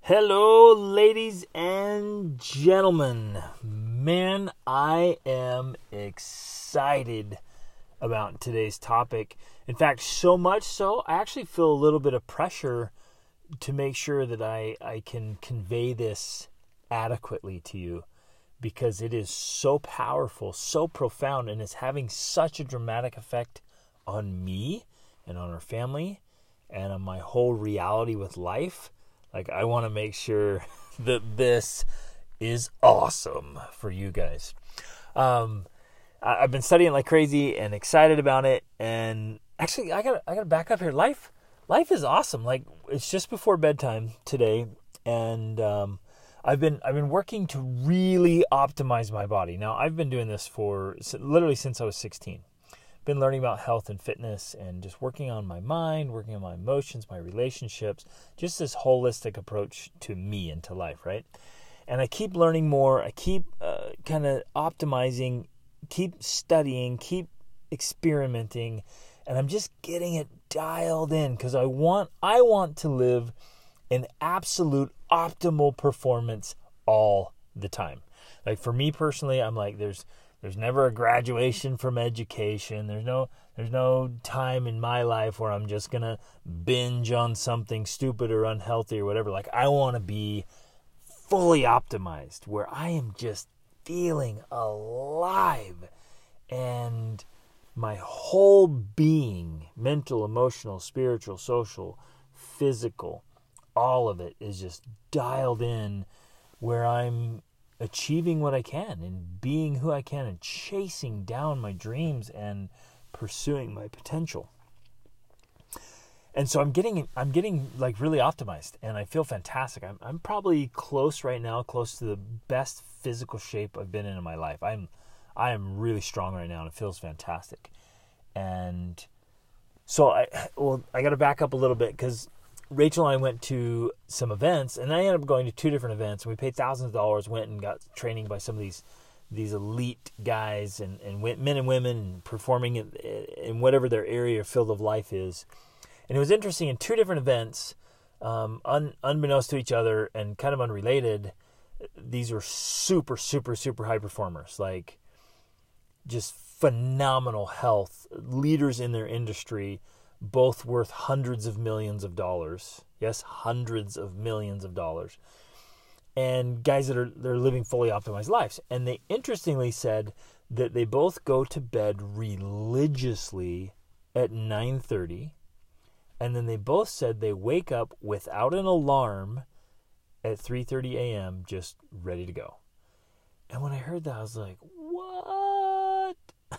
Hello, ladies and gentlemen. Man, I am excited about today's topic. In fact, so much so, I actually feel a little bit of pressure to make sure that I can convey this adequately to you because it is so powerful, so profound, and it's having such a dramatic effect on me and on our family and on my whole reality with life. Like, I want to make sure that this is awesome for you guys. I've been studying like crazy and excited about it. And actually, I gotta back up here. Life is awesome. Like, it's just before bedtime today, and I've been working to really optimize my body. Now, I've been doing this for literally since I was 16. Been learning about health and fitness and just working on my mind, working on my emotions, my relationships, just this holistic approach to me and to life, right? And I keep learning more. I keep kind of optimizing, keep studying, keep experimenting, and I'm just getting it dialed in because I want to live in absolute optimal performance all the time. Like, for me personally, I'm like, there's never a graduation from education. There's no time in my life where I'm just going to binge on something stupid or unhealthy or whatever. Like, I want to be fully optimized where I am just feeling alive and my whole being, mental, emotional, spiritual, social, physical, all of it is just dialed in where I'm achieving what I can and being who I can and chasing down my dreams and pursuing my potential. And so I'm getting like really optimized and I feel fantastic. I'm probably close right now, close to the best physical shape I've been in my life. I am really strong right now and it feels fantastic. And so I got to back up a little bit because Rachel and I went to some events, and I ended up going to two different events, and we paid thousands of dollars, went and got training by some of these elite guys and men and women and performing in whatever their area or field of life is. And it was interesting, in two different events, unbeknownst to each other and kind of unrelated, these were super, super, super high performers, like just phenomenal health, leaders in their industry, both worth hundreds of millions of dollars. Yes, hundreds of millions of dollars. And guys they're living fully optimized lives. And they interestingly said that they both go to bed religiously at 9:30. And then they both said they wake up without an alarm at 3:30 a.m. just ready to go. And when I heard that, I was like, what?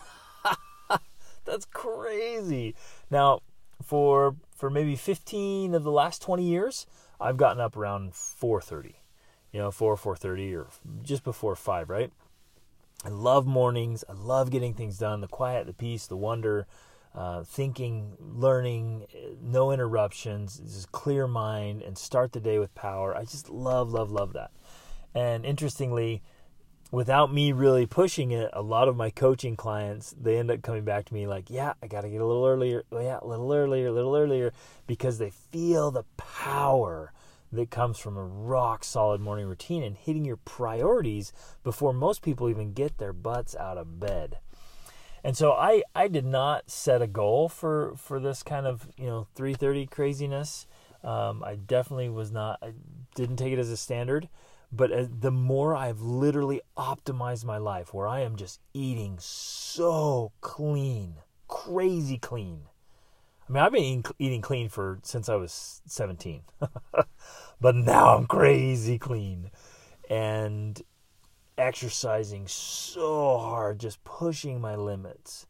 That's crazy. Now, for maybe 15 of the last 20 years, I've gotten up around 4:30. 4:30 or just before 5, right? I love mornings. I love getting things done, the quiet, the peace, the wonder, thinking, learning, no interruptions, just clear mind and start the day with power. I just love, love, love that. And interestingly, without me really pushing it, a lot of my coaching clients, they end up coming back to me like, yeah, I got to get a little earlier. Oh, yeah, a little earlier, because they feel the power that comes from a rock solid morning routine and hitting your priorities before most people even get their butts out of bed. And so I did not set a goal for this kind of, 3:30 craziness. I definitely I didn't take it as a standard. But the more I've literally optimized my life, where I am just eating so clean, crazy clean. I mean, I've been eating clean since I was 17. But now I'm crazy clean. And exercising so hard, just pushing my limits.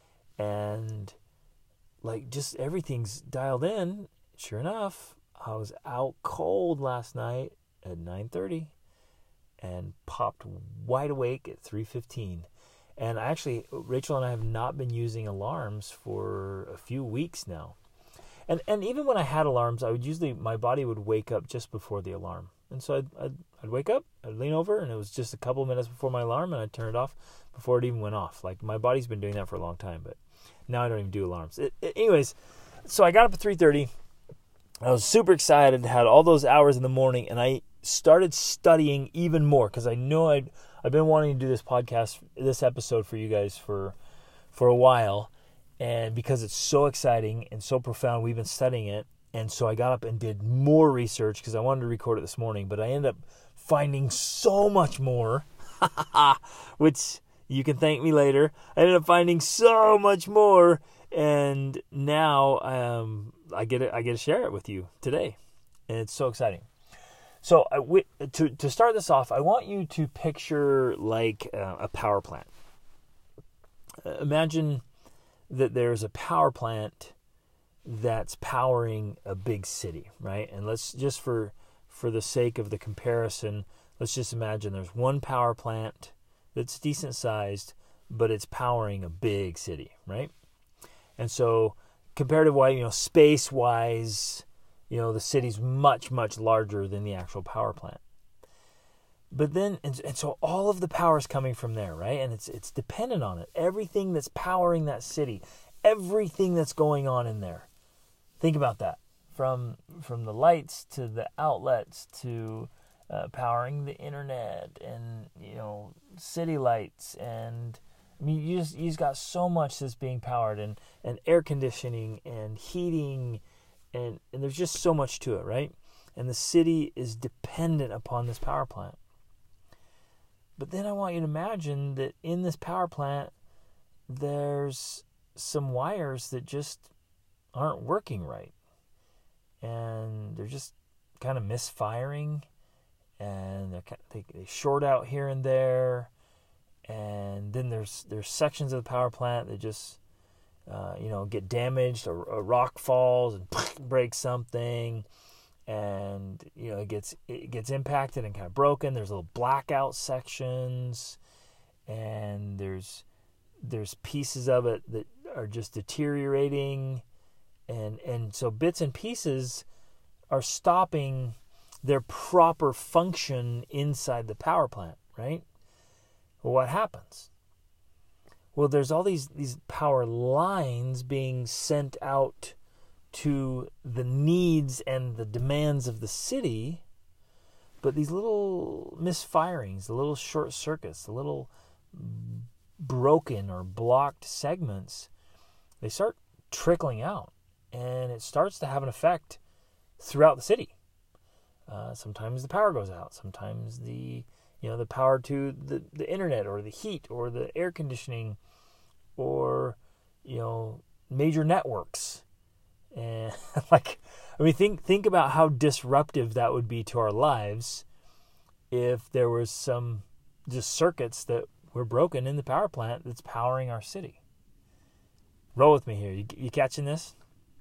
And like just everything's dialed in. Sure enough, I was out cold last night at 9:30 and popped wide awake at 3:15. And Rachel and I have not been using alarms for a few weeks now. And even when I had alarms, my body would wake up just before the alarm. And so I'd wake up, I'd lean over, and it was just a couple of minutes before my alarm, and I'd turn it off before it even went off. Like, my body's been doing that for a long time, but now I don't even do alarms. Anyways, so I got up at 3:30. I was super excited, had all those hours in the morning, and I started studying even more because I know I've been wanting to do this episode for you guys for a while, and because it's so exciting and so profound, we've been studying it, and so I got up and did more research because I wanted to record it this morning, but I ended up finding so much more, which you can thank me later. I ended up finding so much more, and now I get to share it with you today, and it's so exciting. So to start this off, I want you to picture like a power plant. Imagine that there's a power plant that's powering a big city, right? And let's just for the sake of the comparison, let's just imagine there's one power plant that's decent sized, but it's powering a big city, right? And so comparative-wise, space-wise, the city's much, much larger than the actual power plant. But then, and so all of the power is coming from there, right? And it's dependent on it. Everything that's powering that city, everything that's going on in there. Think about that. From the lights to the outlets to powering the internet and, city lights. And I mean, you just got so much that's being powered, and air conditioning and heating, and there's just so much to it, right? And the city is dependent upon this power plant. But then I want you to imagine that in this power plant, there's some wires that just aren't working right. And they're just kind of misfiring, and they short out here and there. And then there's sections of the power plant that just get damaged, or a rock falls and breaks something, and it gets impacted and kind of broken. There's little blackout sections, and there's pieces of it that are just deteriorating, and so bits and pieces are stopping their proper function inside the power plant, right? Well, what happens? Well, there's all these power lines being sent out to the needs and the demands of the city, but these little misfirings, the little short circuits, the little broken or blocked segments, they start trickling out, and it starts to have an effect throughout the city. Sometimes the power goes out. Sometimes the power to the internet or the heat or the air conditioning or, major networks. And think about how disruptive that would be to our lives if there was some just circuits that were broken in the power plant that's powering our city. Roll with me here. You catching this?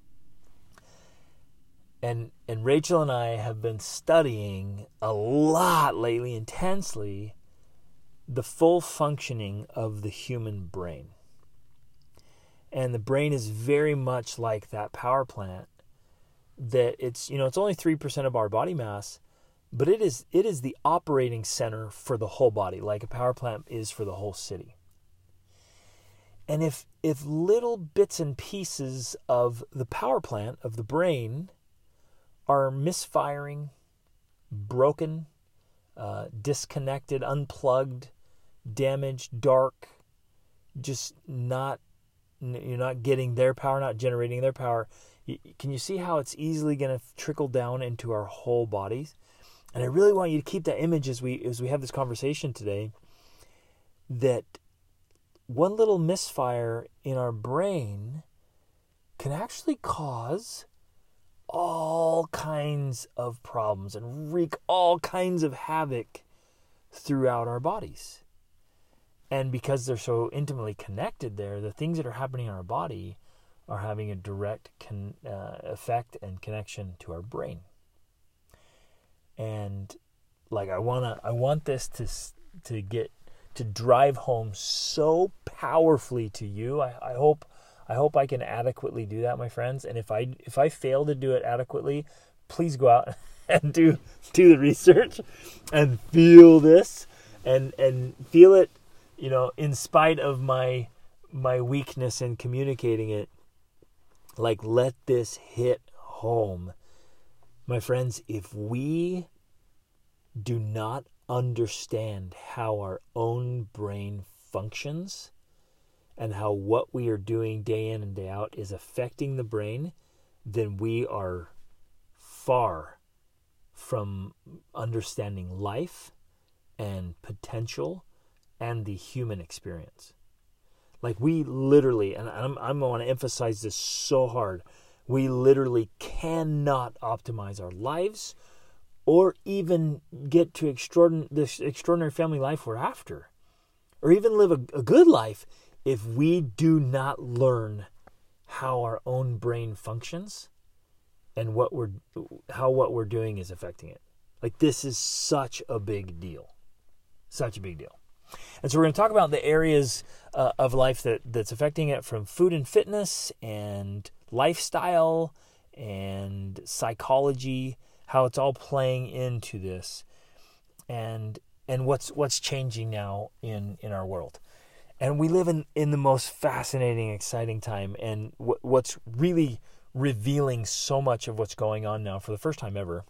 And Rachel and I have been studying a lot lately, intensely, the full functioning of the human brain. And the brain is very much like that power plant, that it's only 3% of our body mass, but it is the operating center for the whole body, like a power plant is for the whole city. And if little bits and pieces of the power plant of the brain are misfiring, broken, disconnected, unplugged, damaged, dark, just you're not getting their power, not generating their power, can you see how it's easily going to trickle down into our whole bodies? And I really want you to keep that image as we have this conversation today, that one little misfire in our brain can actually cause all kinds of problems and wreak all kinds of havoc throughout our bodies. And because they're so intimately connected there, the things that are happening in our body are having a direct effect and connection to our brain. And I want this to drive home so powerfully to you. I hope I can adequately do that, my friends. And if I fail to do it adequately, please go out and do the research and feel this and feel it, in spite of my weakness in communicating it. Let this hit home, My friends, if we do not understand how our own brain functions and how what we are doing day in and day out is affecting the brain, then we are far from understanding life and potential and the human experience. Like we literally, and I'm going to emphasize this so hard, we literally cannot optimize our lives or even get to this extraordinary family life we're after, or even live a good life if we do not learn how our own brain functions and how what we're doing is affecting it. Like this is such a big deal. Such a big deal. And so we're going to talk about the areas of life that's affecting it, from food and fitness and lifestyle and psychology, how it's all playing into this, and what's changing now in our world. And we live in the most fascinating, exciting time, and what's really revealing so much of what's going on now for the first time ever.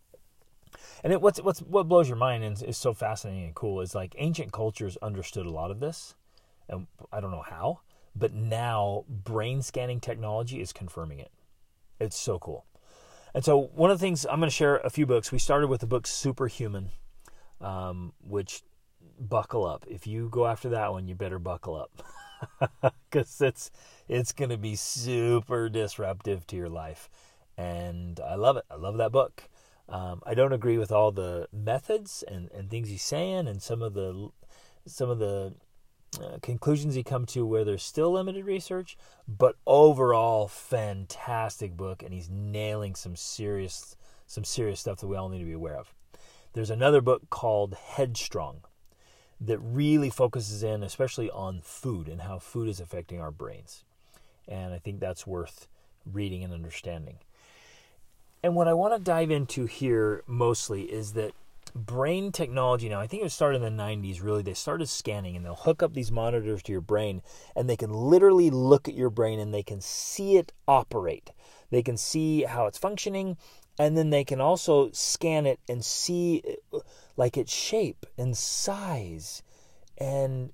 And what blows your mind and is so fascinating and cool is like ancient cultures understood a lot of this, and I don't know how, but now brain scanning technology is confirming it. It's so cool. And so one of the things, I'm going to share a few books. We started with the book Superhuman, which, buckle up. If you go after that one, you better buckle up, because it's going to be super disruptive to your life. And I love it. I love that book. I don't agree with all the methods and things he's saying, and some of the conclusions he come to where there's still limited research, but overall fantastic book, and he's nailing some serious stuff that we all need to be aware of. There's another book called Headstrong that really focuses in especially on food and how food is affecting our brains, and I think that's worth reading and understanding. And what I want to dive into here mostly is that brain technology now, I think it started in the 90s, really. They started scanning, and they'll hook up these monitors to your brain, and they can literally look at your brain, and they can see it operate. They can see how it's functioning, and then they can also scan it and see like its shape and size and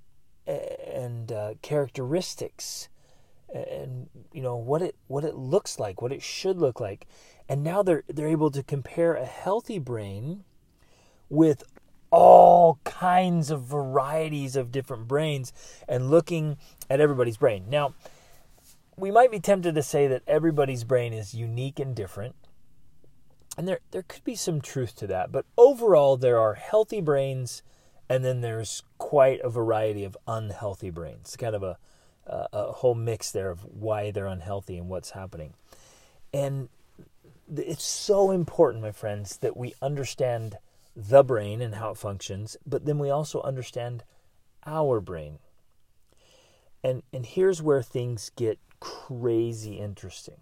characteristics, and what it looks like, what it should look like. And now they're able to compare a healthy brain with all kinds of varieties of different brains and looking at everybody's brain. Now, we might be tempted to say that everybody's brain is unique and different, and there could be some truth to that. But overall, there are healthy brains, and then there's quite a variety of unhealthy brains. Kind of a whole mix there of why they're unhealthy and what's happening. And it's so important, my friends, that we understand the brain and how it functions, but then we also understand our brain. And here's where things get crazy interesting,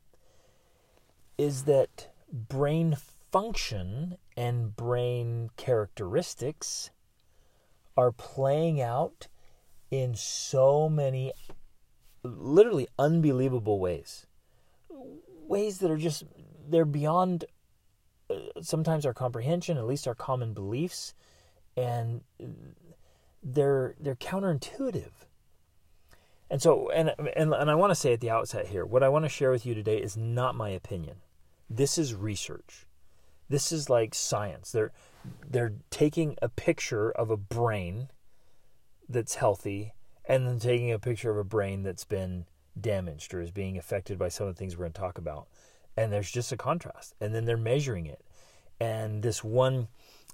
is that brain function and brain characteristics are playing out in so many literally unbelievable ways that are just, they're beyond sometimes our comprehension, at least our common beliefs, and they're counterintuitive. And so, and I want to say at the outset here, what I want to share with you today is not my opinion. This is research. This is like science. They're taking a picture of a brain that's healthy and then taking a picture of a brain that's been damaged or is being affected by some of the things we're going to talk about. And there's just a contrast. And then they're measuring it. And this one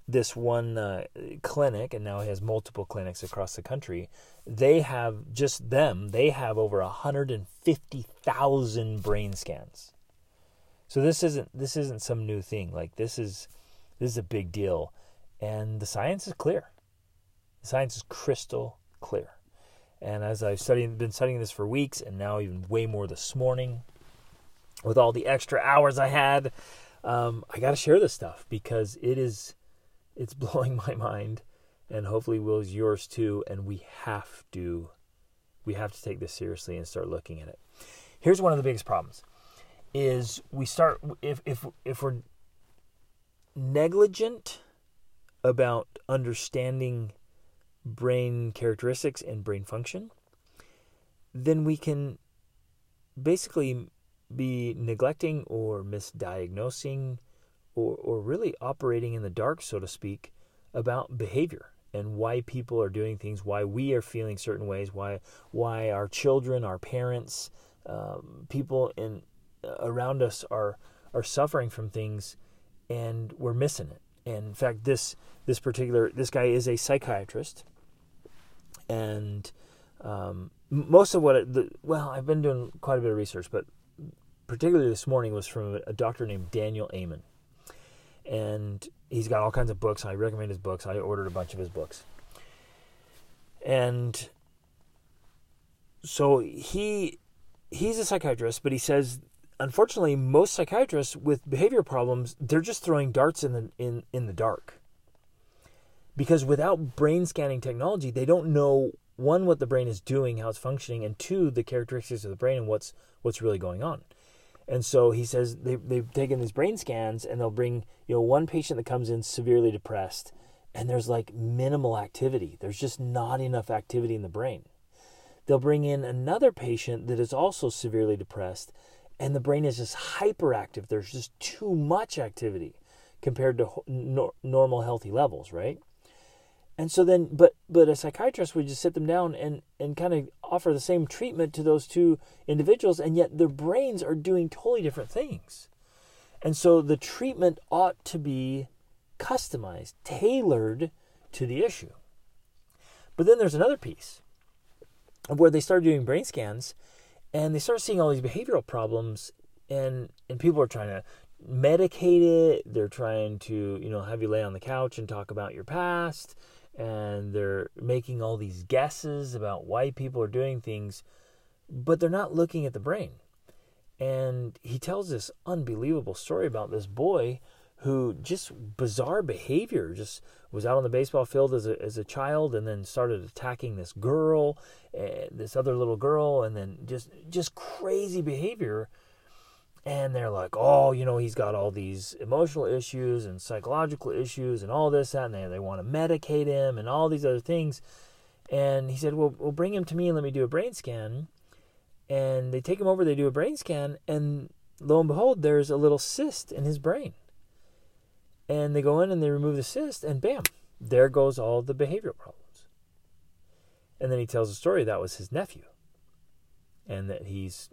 clinic, and now it has multiple clinics across the country, they have over 150,000 brain scans. So this isn't some new thing. Like this is a big deal. And the science is clear. The science is crystal clear. And as I've been studying this for weeks, and now even way more this morning, with all the extra hours I had, I got to share this stuff because it's blowing my mind, and hopefully will yours too. And we have to take this seriously and start looking at it. Here's one of the biggest problems: is we start if we're negligent about understanding brain characteristics and brain function, then we can basically be neglecting or misdiagnosing or really operating in the dark, so to speak, about behavior and why people are doing things, why we are feeling certain ways, why our children, our parents, people around us are suffering from things, and we're missing it. And in fact, this guy is a psychiatrist, and most of I've been doing quite a bit of research, but particularly this morning was from a doctor named Daniel Amen. And he's got all kinds of books. I recommend his books. I ordered a bunch of his books. And so he's a psychiatrist, but he says, unfortunately, most psychiatrists with behavior problems, they're just throwing darts in the dark. Because without brain scanning technology, they don't know, one, what the brain is doing, how it's functioning, and two, the characteristics of the brain and what's really going on. And so he says they've taken these brain scans, and they'll bring one patient that comes in severely depressed, and there's like minimal activity. There's just not enough activity in the brain. They'll bring in another patient that is also severely depressed, and the brain is just hyperactive. There's just too much activity compared to normal healthy levels, right? And so then, but a psychiatrist would just sit them down and kind of offer the same treatment to those two individuals, and yet their brains are doing totally different things. And so the treatment ought to be customized, tailored to the issue. But then there's another piece of where they start doing brain scans, and they start seeing all these behavioral problems, and people are trying to medicate it. They're trying to, have you lay on the couch and talk about your past. And they're making all these guesses about why people are doing things, but they're not looking at the brain. And he tells this unbelievable story about this boy who just bizarre behavior, just was out on the baseball field as a child, and then started attacking this girl, this other little girl, and then just crazy behavior. And they're like, he's got all these emotional issues and psychological issues and all this, that, and they want to medicate him and all these other things. And he said, well, bring him to me and let me do a brain scan. And they take him over, they do a brain scan, and lo and behold, there's a little cyst in his brain. And they go in and they remove the cyst, and bam, there goes all the behavioral problems. And then he tells a story that was his nephew. And that he's,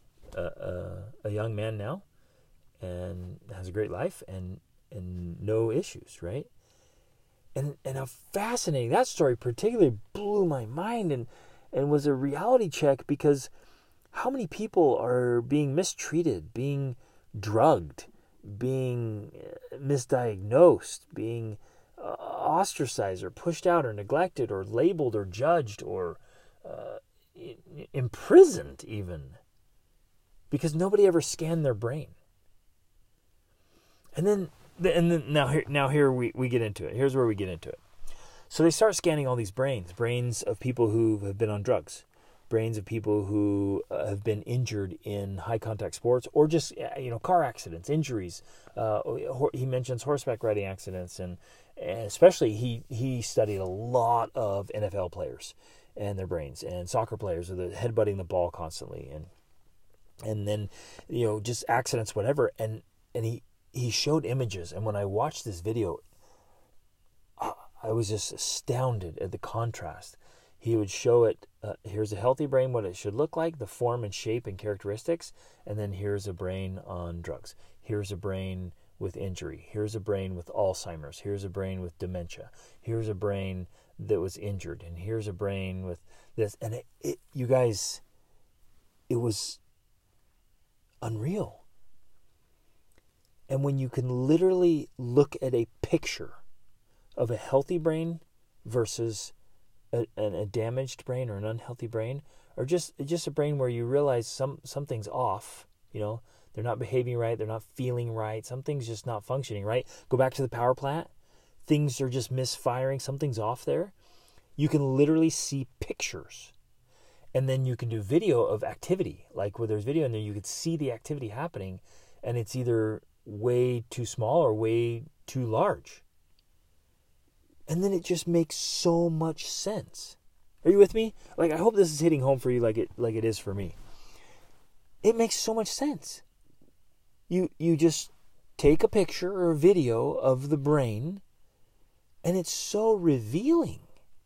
a young man now, and has a great life and no issues, right? And how fascinating that story particularly blew my mind and was a reality check, because how many people are being mistreated, being drugged, being misdiagnosed, being ostracized or pushed out or neglected or labeled or judged or imprisoned even, because nobody ever scanned their brain. And then now here we get into it. Here's where we get into it. So they start scanning all these brains of people who have been on drugs, brains of people who have been injured in high contact sports, or just car accidents, injuries. He mentions horseback riding accidents, and especially he studied a lot of NFL players and their brains, and soccer players with headbutting the ball constantly, and then just accidents, whatever. And he showed images, and when I watched this video, I was just astounded at the contrast. He would show it, here's a healthy brain, what it should look like, the form and shape and characteristics, and then here's a brain on drugs. Here's a brain with injury. Here's a brain with Alzheimer's. Here's a brain with dementia. Here's a brain that was injured, and here's a brain with this. And you guys, it was unreal. And when you can literally look at a picture of a healthy brain versus a damaged brain or an unhealthy brain, or just a brain where you realize something's off, they're not behaving right, they're not feeling right, something's just not functioning right. Go back to the power plant, things are just misfiring, something's off there. You can literally see pictures. And then you can do video of activity, like where there's video in there, you could see the activity happening, and it's either way too small or way too large. And then it just makes so much sense. Are you with me? Like, I hope this is hitting home for you like it is for me. It makes so much sense. You just take a picture or a video of the brain, and it's so revealing.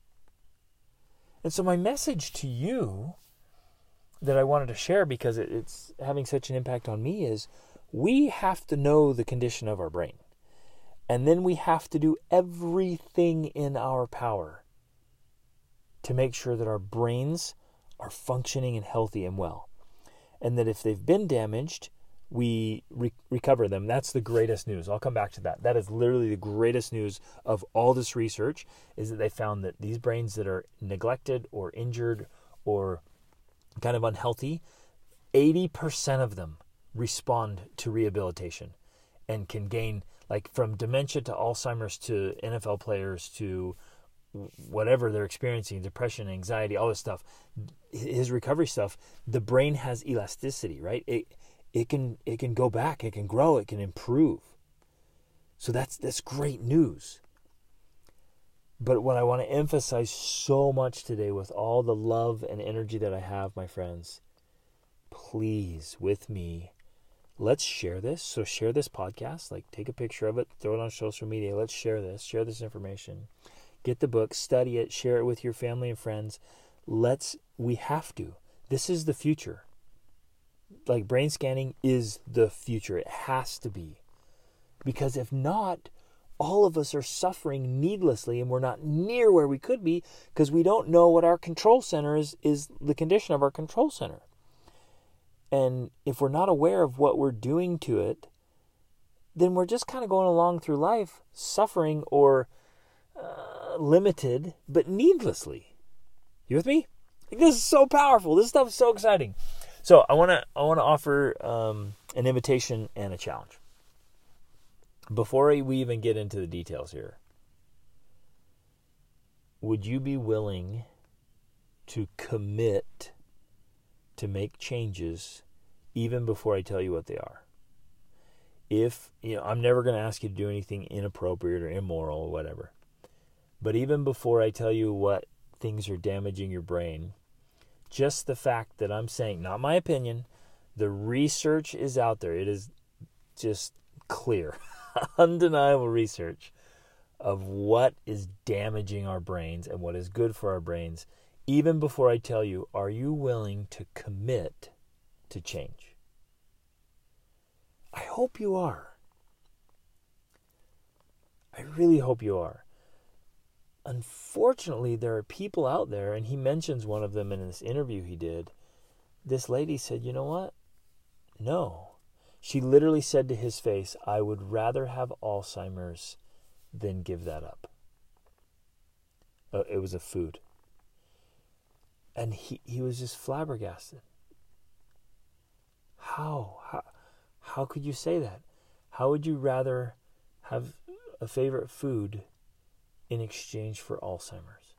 And so my message to you that I wanted to share, because it's having such an impact on me, is we have to know the condition of our brain. And then we have to do everything in our power to make sure that our brains are functioning and healthy and well. And that if they've been damaged, we recover them. That's the greatest news. I'll come back to that. That is literally the greatest news of all this research, is that they found that these brains that are neglected or injured or kind of unhealthy, 80% of them respond to rehabilitation and can gain, like, from dementia to Alzheimer's to NFL players to whatever they're experiencing, depression, anxiety, all this stuff, his recovery stuff, the brain has elasticity, right? It can go back, it can grow, it can improve. So that's great news. But what I want to emphasize so much today, with all the love and energy that I have, my friends, please, with me, let's share this. So share this podcast, like take a picture of it, throw it on social media. Let's share this information. Get the book, study it, share it with your family and friends. We have to. This is the future. Like, brain scanning is the future. It has to be. Because if not, all of us are suffering needlessly, and we're not near where we could be because we don't know what our control center is the condition of our control center. And if we're not aware of what we're doing to it, then we're just kind of going along through life suffering or limited, but needlessly. You with me? This is so powerful. This stuff is so exciting. So I want to offer an invitation and a challenge. Before we even get into the details here, would you be willing to commit to make changes even before I tell you what they are? If, I'm never going to ask you to do anything inappropriate or immoral or whatever. But even before I tell you what things are damaging your brain, just the fact that I'm saying, not my opinion, the research is out there. It is just clear, undeniable research of what is damaging our brains and what is good for our brains. Even before I tell you, are you willing to commit to change? I hope you are. I really hope you are. Unfortunately, there are people out there, and he mentions one of them in this interview he did. This lady said, you know what? No. She literally said to his face, I would rather have Alzheimer's than give that up. It was a food. And he was just flabbergasted. How could you say that? How would you rather have a favorite food in exchange for Alzheimer's?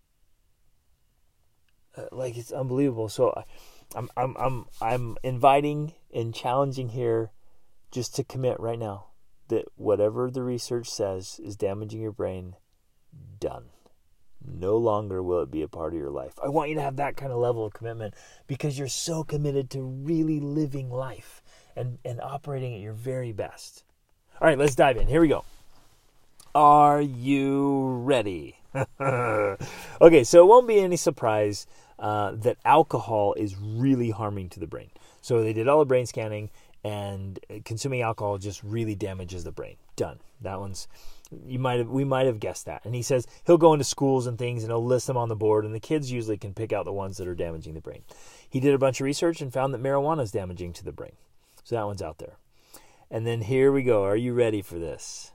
Like, it's unbelievable. So I'm inviting and challenging here just to commit right now that whatever the research says is damaging your brain, done. No longer will it be a part of your life. I want you to have that kind of level of commitment because you're so committed to really living life and operating at your very best. All right, let's dive in. Here we go. Are you ready? Okay, so it won't be any surprise that alcohol is really harming to the brain. So they did all the brain scanning, and consuming alcohol just really damages the brain. Done. That one's, we might have guessed that. And he says he'll go into schools and things, and he'll list them on the board, and the kids usually can pick out the ones that are damaging the brain. He did a bunch of research and found that marijuana is damaging to the brain. So that one's out there. And then here we go. Are you ready for this?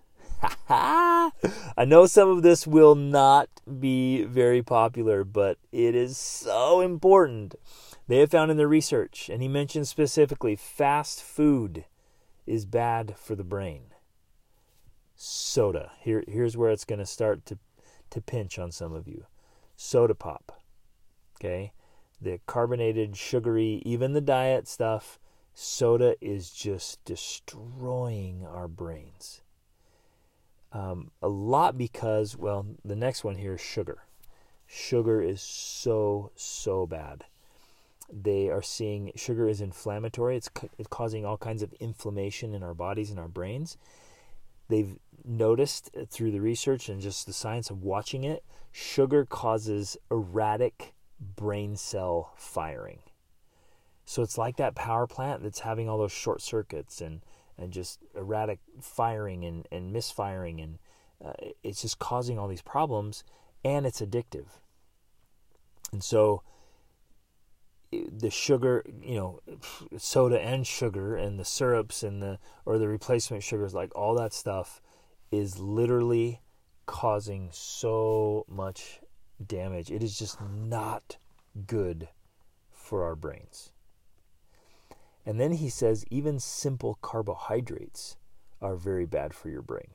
I know some of this will not be very popular, but it is so important. They have found in their research, and he mentioned specifically, fast food is bad for the brain. Soda. Here's where it's going to start to pinch on some of you. Soda pop. Okay? The carbonated, sugary, even the diet stuff, soda is just destroying our brains. A lot because, well, the next one here is sugar. Sugar is so bad. They are seeing sugar is inflammatory. It's causing all kinds of inflammation in our bodies and our brains. They've noticed through the research and just the science of watching it, sugar causes erratic brain cell firing. So it's like that power plant that's having all those short circuits and just erratic firing and misfiring, and it's just causing all these problems, and it's addictive. And so the sugar, soda and sugar and the syrups and the replacement sugars, like all that stuff is literally causing so much damage. It is just not good for our brains. And then he says even simple carbohydrates are very bad for your brain.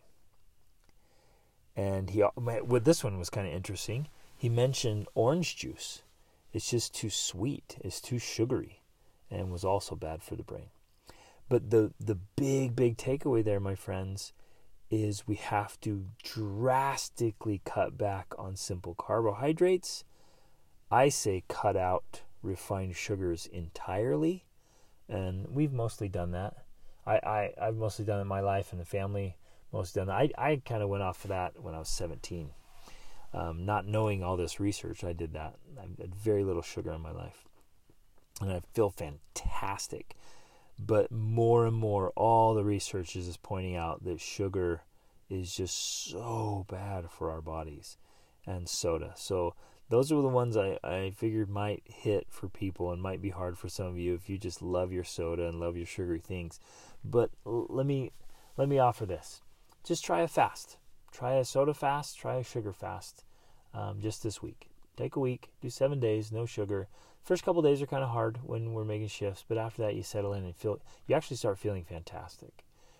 And this one was kind of interesting. He mentioned orange juice. It's just too sweet. It's too sugary, and was also bad for the brain. But the big takeaway there, my friends, is we have to drastically cut back on simple carbohydrates. I say cut out refined sugars entirely. And we've mostly done that. I've mostly done it in my life, and the family mostly done that. I kind of went off of that when I was 17. Not knowing all this research, I did that. I had very little sugar in my life. And I feel fantastic. But more and more, all the research is pointing out that sugar is just so bad for our bodies, and soda. So those are the ones I figured might hit for people and might be hard for some of you if you just love your soda and love your sugary things. But let me offer this. Just try a fast. Try a soda fast. Try a sugar fast just this week. Take a week. Do 7 days. No sugar. First couple days are kind of hard when we're making shifts, but after that you settle in and you actually start feeling fantastic.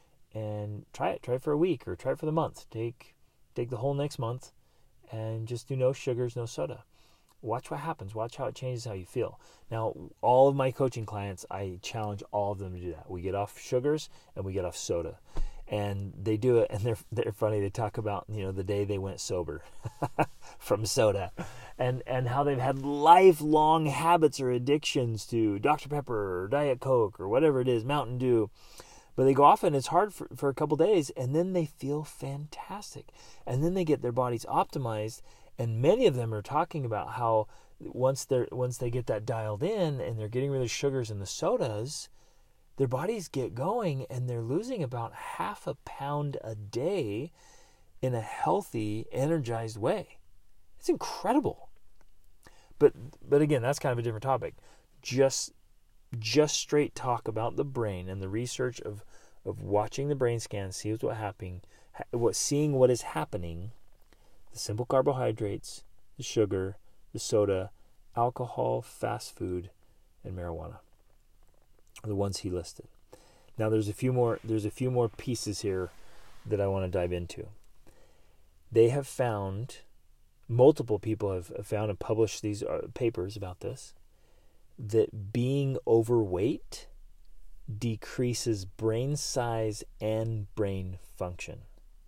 And try it. Try it for a week or try it for the month. Take the whole next month. And just do no sugars, no soda. Watch what happens. Watch how it changes how you feel. Now, all of my coaching clients, I challenge all of them to do that. We get off sugars and we get off soda. And they do it, and they're funny. They talk about, the day they went sober from soda and how they've had lifelong habits or addictions to Dr. Pepper or Diet Coke or whatever it is, Mountain Dew. But they go off and it's hard for a couple days, and then they feel fantastic. And then they get their bodies optimized, and many of them are talking about how once they get that dialed in and they're getting rid of the sugars and the sodas, their bodies get going and they're losing about 0.5 pound a day in a healthy, energized way. It's incredible. But again, that's kind of a different topic. Just straight talk about the brain and the research of watching the brain scan, seeing what is happening, the simple carbohydrates, the sugar, the soda, alcohol, fast food, and marijuana are the ones he listed. Now there's a few more pieces here that I want to dive into. They have found, multiple people have found and published these papers about this, that being overweight decreases brain size and brain function.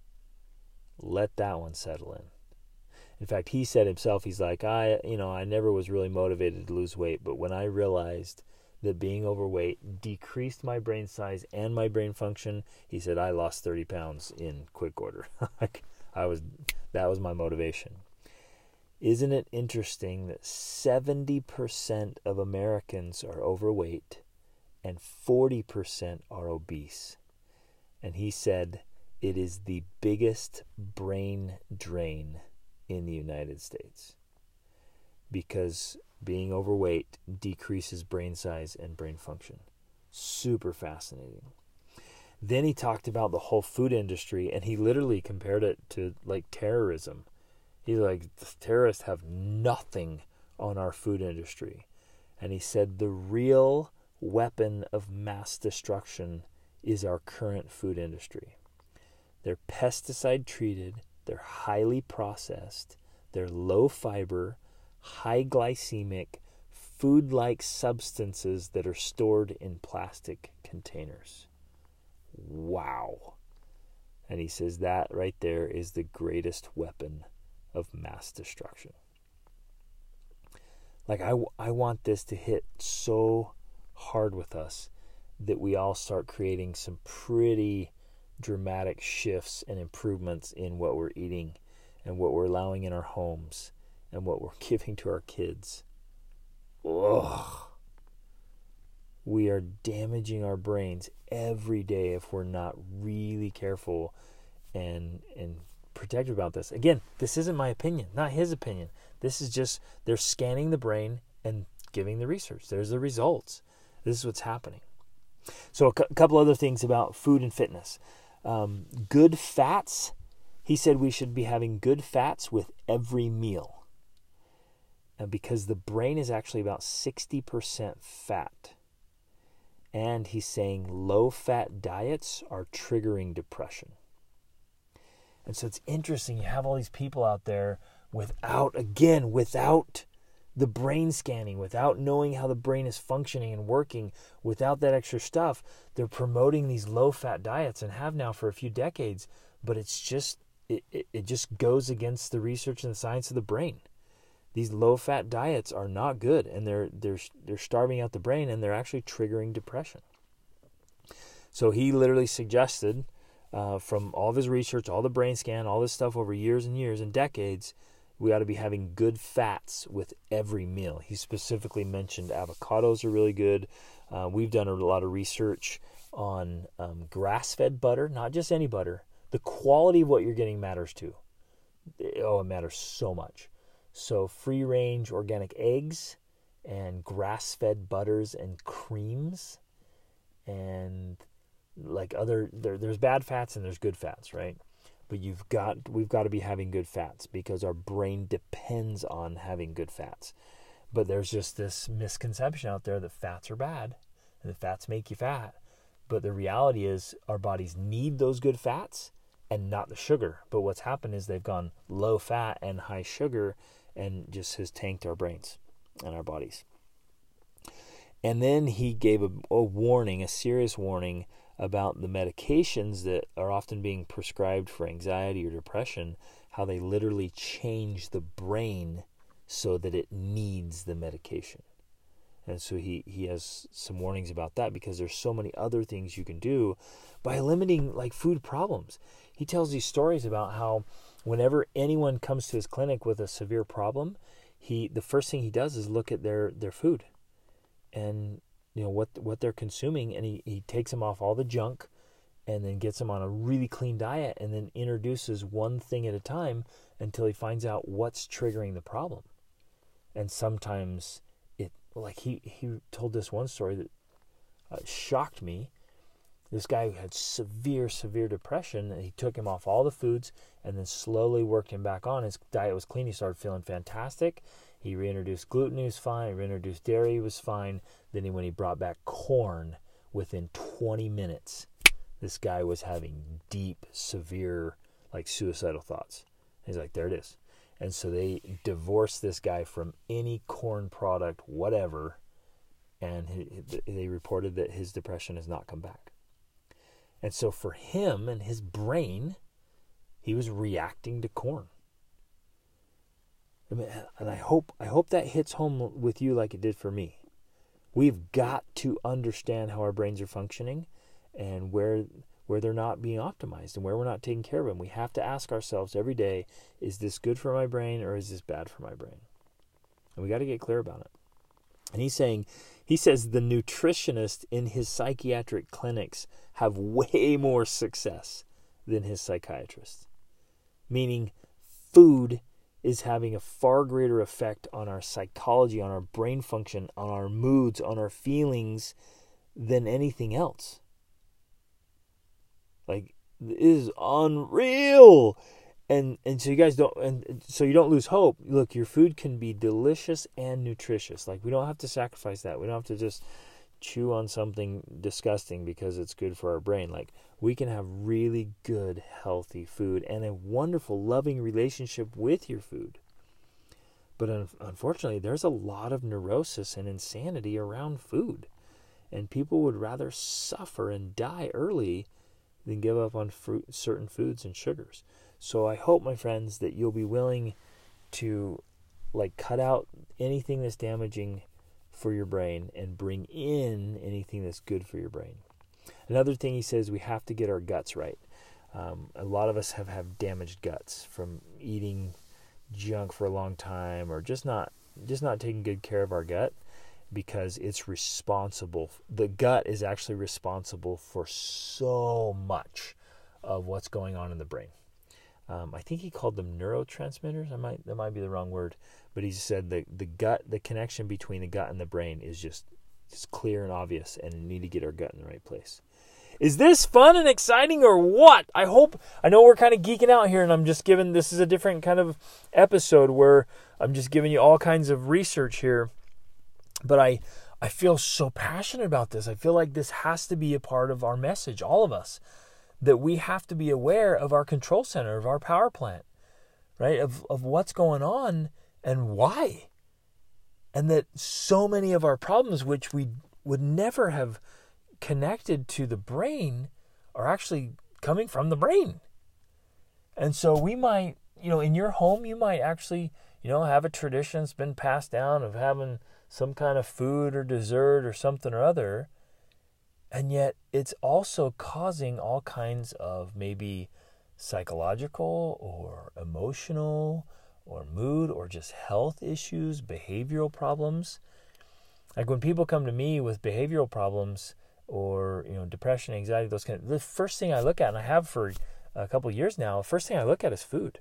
Let that one settle in. In fact, he said himself, he's like, I never was really motivated to lose weight, but when I realized that being overweight decreased my brain size and my brain function, he said, I lost 30 pounds in quick order. That was my motivation. Isn't it interesting that 70% of Americans are overweight and 40% are obese? And he said it is the biggest brain drain in the United States because being overweight decreases brain size and brain function. Super fascinating. Then he talked about the whole food industry, and he literally compared it to like terrorism. He's like, the terrorists have nothing on our food industry. And he said the real weapon of mass destruction is our current food industry. They're pesticide treated, they're highly processed, they're low fiber, high glycemic, food-like substances that are stored in plastic containers. Wow. And he says that right there is the greatest weapon of mass destruction. Like, I want this to hit so hard with us that we all start creating some pretty dramatic shifts and improvements in what we're eating and what we're allowing in our homes and what we're giving to our kids. Ugh. We are damaging our brains every day if we're not really careful and protective about this. Again, this isn't my opinion, not his opinion. This is just, they're scanning the brain and giving the research. There's the results. This is what's happening. So a couple other things about food and fitness. Good fats. He said we should be having good fats with every meal. Because the brain is actually about 60% fat. And he's saying low-fat diets are triggering depression. And so it's interesting. You have all these people out there without the brain scanning, without knowing how the brain is functioning and working, without that extra stuff. They're promoting these low-fat diets and have now for a few decades. But it's just, it just goes against the research and the science of the brain. These low-fat diets are not good, and they're starving out the brain, and they're actually triggering depression. So he literally suggested, from all of his research, all the brain scan, all this stuff over years and years and decades, we ought to be having good fats with every meal. He specifically mentioned avocados are really good. We've done a lot of research on grass-fed butter, not just any butter. The quality of what you're getting matters too. It matters so much. So free-range organic eggs and grass-fed butters and creams and like there's bad fats and there's good fats, right? But we've got to be having good fats because our brain depends on having good fats. But there's just this misconception out there that fats are bad and that fats make you fat. But the reality is our bodies need those good fats and not the sugar. But what's happened is they've gone low fat and high sugar and just has tanked our brains and our bodies. And then he gave a warning, a serious warning about the medications that are often being prescribed for anxiety or depression, how they literally change the brain so that it needs the medication. And so he has some warnings about that because there's so many other things you can do by limiting like food problems. He tells these stories about how whenever anyone comes to his clinic with a severe problem, the first thing he does is look at their food and what they're consuming, and he takes them off all the junk and then gets them on a really clean diet and then introduces one thing at a time until he finds out what's triggering the problem. And sometimes he told this one story that shocked me. This guy who had severe depression, and he took him off all the foods and then slowly worked him back on. His diet was clean. He started feeling fantastic. He reintroduced gluten, he was fine. He reintroduced dairy, he was fine. Then when he brought back corn, within 20 minutes, this guy was having deep, severe, suicidal thoughts. He's like, there it is. And so they divorced this guy from any corn product, whatever, and they reported that his depression has not come back. And so for him and his brain, he was reacting to corn. And I hope that hits home with you like it did for me. We've got to understand how our brains are functioning and where they're not being optimized and where we're not taking care of them. We have to ask ourselves every day, is this good for my brain or is this bad for my brain? And we got to get clear about it. And he says the nutritionists in his psychiatric clinics have way more success than his psychiatrists. Meaning food is having a far greater effect on our psychology, on our brain function, on our moods, on our feelings than anything else. It is unreal. And so you guys you don't lose hope. Look, your food can be delicious and nutritious. We don't have to sacrifice that. We don't have to just chew on something disgusting because it's good for our brain. We can have really good, healthy food and a wonderful, loving relationship with your food. But unfortunately, there's a lot of neurosis and insanity around food. And people would rather suffer and die early then give up on certain foods and sugars. So I hope, my friends, that you'll be willing to cut out anything that's damaging for your brain and bring in anything that's good for your brain. Another thing he says, we have to get our guts right. A lot of us have damaged guts from eating junk for a long time, or just not taking good care of our gut, because it's responsible. The gut is actually responsible for so much of what's going on in the brain. I think he called them neurotransmitters. That might be the wrong word, but he said the gut, the connection between the gut and the brain is just clear and obvious, and we need to get our gut in the right place. Is this fun and exciting or what? I know we're kind of geeking out here, and I'm just this is a different kind of episode where I'm just giving you all kinds of research here, but I feel so passionate about this. I feel like this has to be a part of our message, all of us, that we have to be aware of our control center, of our power plant, right? Of what's going on and why. And that so many of our problems, which we would never have connected to the brain, are actually coming from the brain. And so we might, in your home, you might actually, have a tradition that's been passed down of having some kind of food or dessert or something or other. And yet it's also causing all kinds of maybe psychological or emotional or mood or just health issues, behavioral problems. Like when people come to me with behavioral problems or, depression, anxiety, those kind of, the first thing I look at, and I have for a couple of years now, the first thing I look at is food.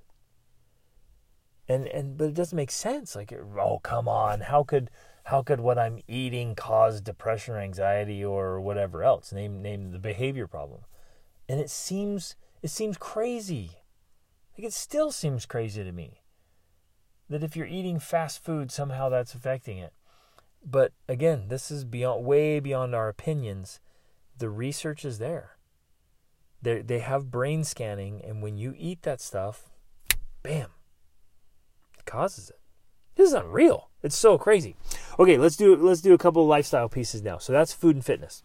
But it doesn't make sense. Like, oh, come on. How could what I'm eating cause depression or anxiety or whatever else? Name the behavior problem. And it seems crazy. Like, it still seems crazy to me that if you're eating fast food, somehow that's affecting it. But again, this is way beyond our opinions. The research is there. They have brain scanning, and when you eat that stuff, bam, it causes it. This is unreal. It's so crazy. Okay, let's do a couple of lifestyle pieces now. So that's food and fitness.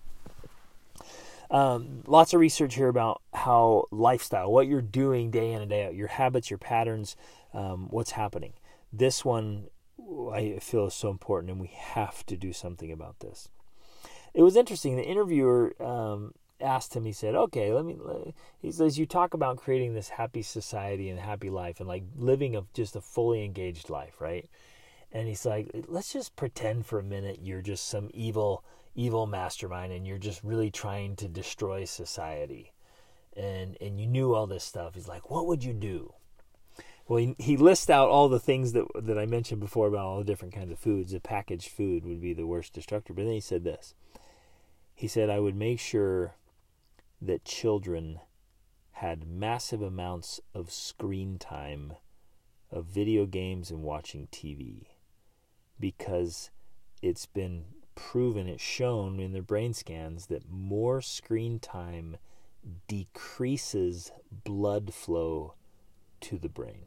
Lots of research here about how lifestyle, what you're doing day in and day out, your habits, your patterns, what's happening. This one I feel is so important, and we have to do something about this. It was interesting. The interviewer asked him, he said, okay, he says, you talk about creating this happy society and happy life and living just a fully engaged life, right? And he's like, let's just pretend for a minute you're just some evil mastermind and you're just really trying to destroy society. And you knew all this stuff. He's like, what would you do? Well, he lists out all the things that I mentioned before about all the different kinds of foods. The packaged food would be the worst destructor. But then he said this. He said, I would make sure that children had massive amounts of screen time, of video games and watching TV. Because it's been proven, it's shown in their brain scans that more screen time decreases blood flow to the brain.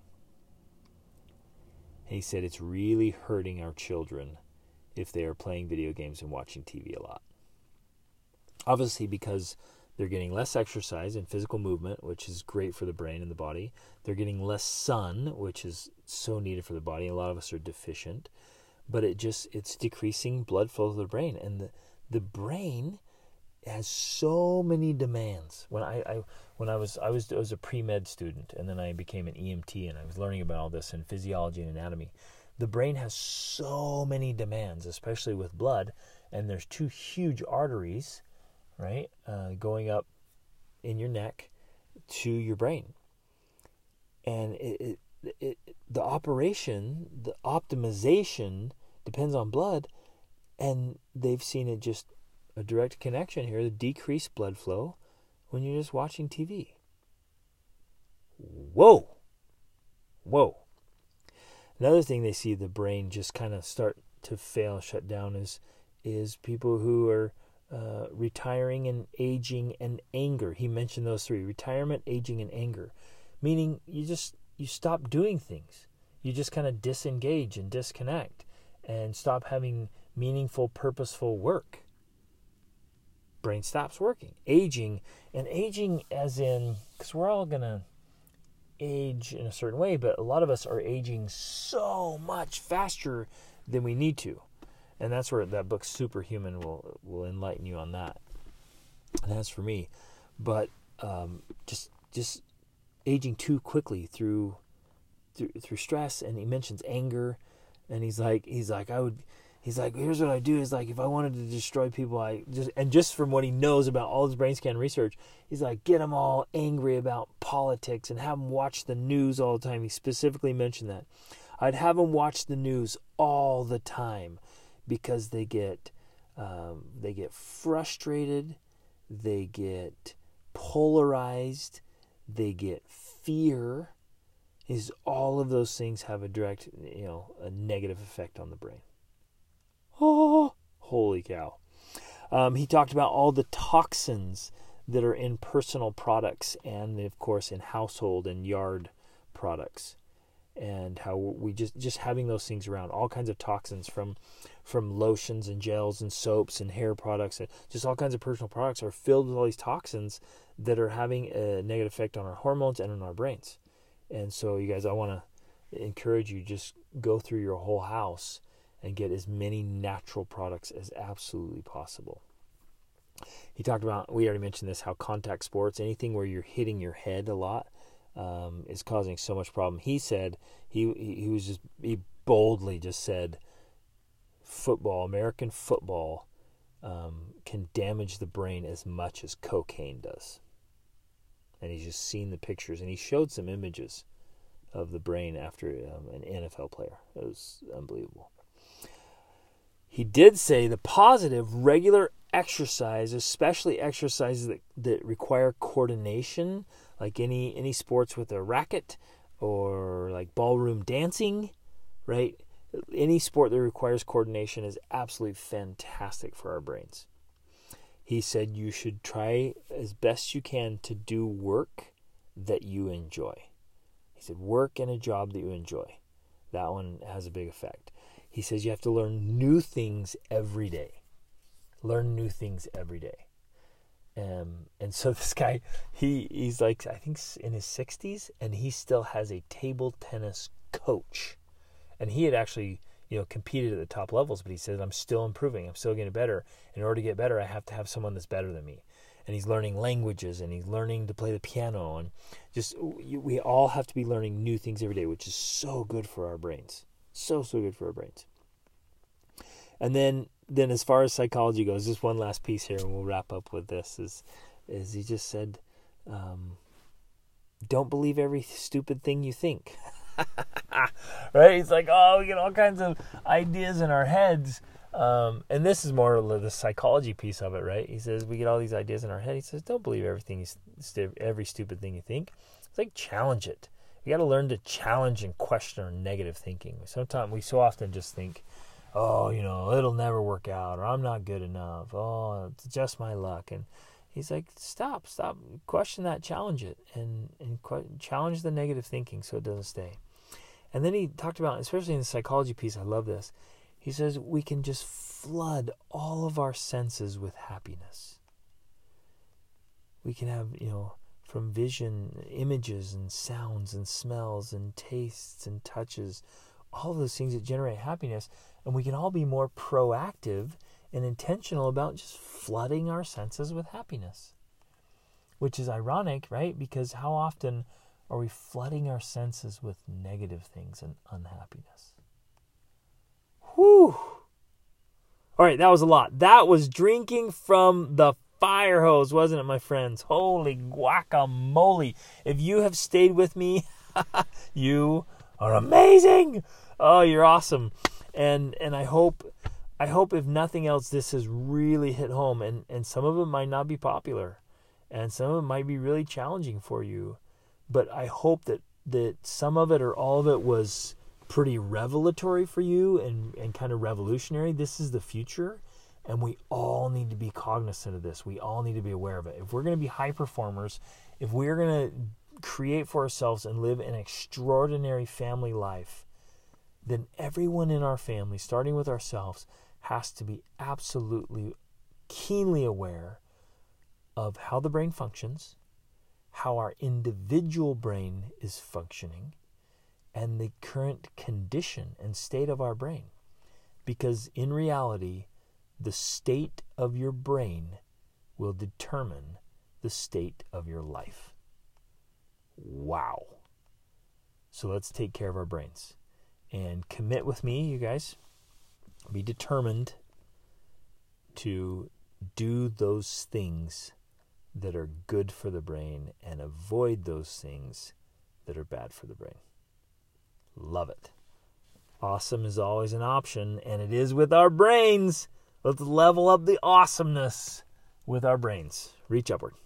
And he said it's really hurting our children if they are playing video games and watching TV a lot. Obviously, because they're getting less exercise and physical movement, which is great for the brain and the body. They're getting less sun, which is so needed for the body. A lot of us are deficient. But it's decreasing blood flow to the brain. And the brain has so many demands. When I was a pre-med student, and then I became an EMT, and I was learning about all this in physiology and anatomy. The brain has so many demands, especially with blood, and there's two huge arteries, right, going up in your neck to your brain. And the optimization depends on blood, and they've seen it just a direct connection here, the decreased blood flow when you're just watching TV. Whoa. Another thing they see the brain just kind of start to fail, shut down is people who are retiring and aging and anger. He mentioned those three: retirement, aging, and anger. Meaning you stop doing things. You just kind of disengage and disconnect and stop having meaningful, purposeful work. brain stops working. Aging as in, because we're all going to age in a certain way, but a lot of us are aging so much faster than we need to. And that's where that book Superhuman will enlighten you on that. And that's for me. But just aging too quickly through stress, and he mentions anger, and he's like here's what I do is like, if I wanted to destroy people, just from what he knows about all his brain scan research, he's like, get them all angry about politics and have them watch the news all the time. He specifically mentioned that. I'd have them watch the news all the time because they get frustrated, they get polarized, they get fear. All of those things have a direct, a negative effect on the brain. Oh, holy cow. He talked about all the toxins that are in personal products and, of course, in household and yard products, and how we just having those things around, all kinds of toxins from lotions and gels and soaps and hair products, and just all kinds of personal products are filled with all these toxins that are having a negative effect on our hormones and on our brains. And so, you guys, I want to encourage you, just go through your whole house and get as many natural products as absolutely possible. He talked about, we already mentioned this, how contact sports, anything where you're hitting your head a lot, is causing so much problem. He said, he boldly just said, American football, can damage the brain as much as cocaine does. And he's just seen the pictures, and he showed some images of the brain after an NFL player. It was unbelievable. He did say the positive, regular exercise, especially exercises that require coordination, like any sports with a racket or like ballroom dancing, right? Any sport that requires coordination is absolutely fantastic for our brains. He said you should try as best you can to do work that you enjoy. He said work in a job that you enjoy. That one has a big effect. He says you have to learn new things every day. Learn new things every day. And so this guy, he's like, I think in his 60s, and he still has a table tennis coach. And he had actually, competed at the top levels, but he says, I'm still improving. I'm still getting better. In order to get better, I have to have someone that's better than me. And he's learning languages, and he's learning to play the piano. And we all have to be learning new things every day, which is so good for our brains. So good for our brains. And then as far as psychology goes, just one last piece here, and we'll wrap up with this, is he just said, don't believe every stupid thing you think. Right? It's like, we get all kinds of ideas in our heads. And this is more of the psychology piece of it, right? He says we get all these ideas in our head. He says, don't believe every stupid thing you think. It's like, challenge it. We got to learn to challenge and question our negative thinking. We so often just think, it'll never work out, or I'm not good enough. Oh, it's just my luck. And he's like, stop, question that, challenge it, and challenge the negative thinking so it doesn't stay. And then he talked about, especially in the psychology piece, I love this. He says we can just flood all of our senses with happiness. We can have, from vision, images and sounds and smells and tastes and touches, all of those things that generate happiness. And we can all be more proactive and intentional about just flooding our senses with happiness. Which is ironic, right? Because how often are we flooding our senses with negative things and unhappiness? Whew. All right, that was a lot. That was drinking from the fire hose, wasn't it, my friends? Holy guacamole. If you have stayed with me, you are amazing. Oh, you're awesome. And I hope if nothing else, this has really hit home. And some of it might not be popular. And some of it might be really challenging for you. But I hope that some of it or all of it was pretty revelatory for you and kind of revolutionary. This is the future, and we all need to be cognizant of this. We all need to be aware of it. If we're going to be high performers, if we're going to create for ourselves and live an extraordinary family life, then everyone in our family, starting with ourselves, has to be absolutely keenly aware of how the brain functions, how our individual brain is functioning, and the current condition and state of our brain. Because in reality, the state of your brain will determine the state of your life. Wow. So let's take care of our brains. And commit with me, you guys. Be determined to do those things that are good for the brain and avoid those things that are bad for the brain. Love it. Awesome is always an option, and it is with our brains. Let's level up the awesomeness with our brains. Reach upward.